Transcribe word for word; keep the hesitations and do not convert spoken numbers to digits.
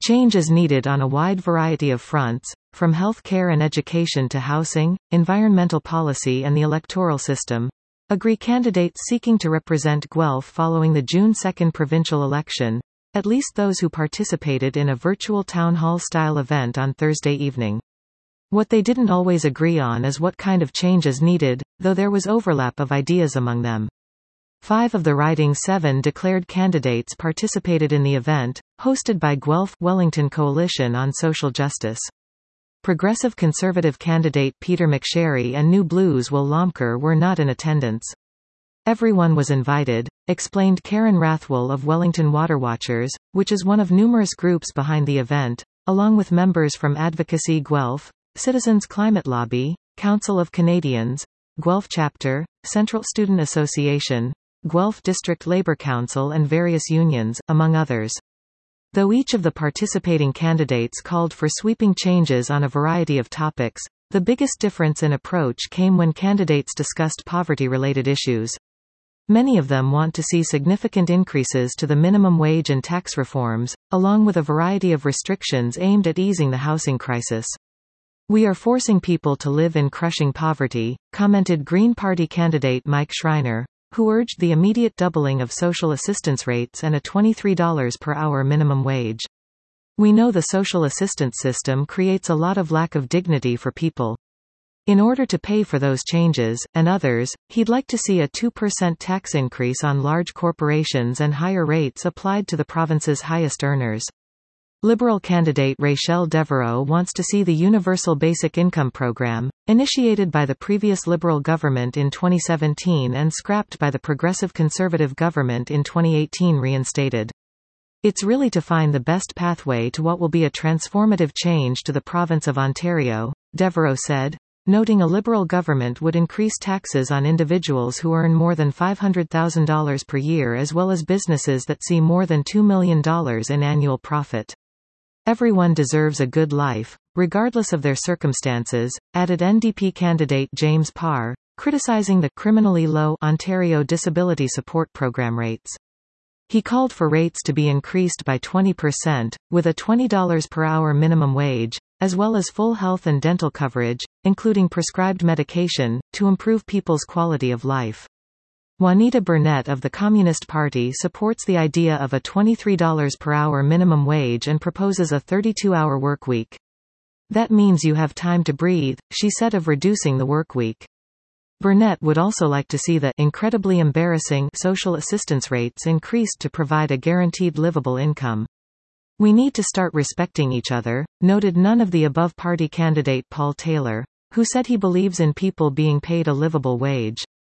Change is needed on a wide variety of fronts, from health care and education to housing, environmental policy and the electoral system, agree candidates seeking to represent Guelph following the June second provincial election, at least those who participated in a virtual town hall-style event on Thursday evening. What they didn't always agree on is what kind of change is needed, though there was overlap of ideas among them. Five of the riding's seven declared candidates participated in the event, hosted by Guelph-Wellington Coalition on Social Justice. Progressive Conservative candidate Peter McSherry and New Blues Will Lomker were not in attendance. Everyone was invited, explained Karen Rathwell of Wellington Waterwatchers, which is one of numerous groups behind the event, along with members from Advocacy Guelph, Citizens Climate Lobby, Council of Canadians, Guelph Chapter, Central Student Association, Guelph District Labour Council and various unions, among others. Though each of the participating candidates called for sweeping changes on a variety of topics, the biggest difference in approach came when candidates discussed poverty-related issues. Many of them want to see significant increases to the minimum wage and tax reforms, along with a variety of restrictions aimed at easing the housing crisis. "We are forcing people to live in crushing poverty," commented Green Party candidate Mike Schreiner, who urged the immediate doubling of social assistance rates and a twenty-three dollars per hour minimum wage. "We know the social assistance system creates a lot of lack of dignity for people. In order to pay for those changes, and others, he'd like to see a two percent tax increase on large corporations and higher rates applied to the province's highest earners." Liberal candidate Rachelle Devereaux wants to see the Universal Basic Income Program, initiated by the previous Liberal government in twenty seventeen and scrapped by the Progressive Conservative government in twenty eighteen, reinstated. "It's really to find the best pathway to what will be a transformative change to the province of Ontario," Devereaux said, noting a Liberal government would increase taxes on individuals who earn more than five hundred thousand dollars per year as well as businesses that see more than two million dollars in annual profit. "Everyone deserves a good life, regardless of their circumstances," added N D P candidate James Parr, criticizing the criminally low Ontario Disability Support Program rates. He called for rates to be increased by twenty percent, with a twenty dollars per hour minimum wage, as well as full health and dental coverage, including prescribed medication, to improve people's quality of life. Juanita Burnett of the Communist Party supports the idea of a twenty-three dollars per hour minimum wage and proposes a thirty-two hour work week. "That means you have time to breathe," she said of reducing the work week. Burnett would also like to see the incredibly embarrassing social assistance rates increased to provide a guaranteed livable income. "We need to start respecting each other," noted none of the above party candidate Paul Taylor, who said he believes in people being paid a livable wage.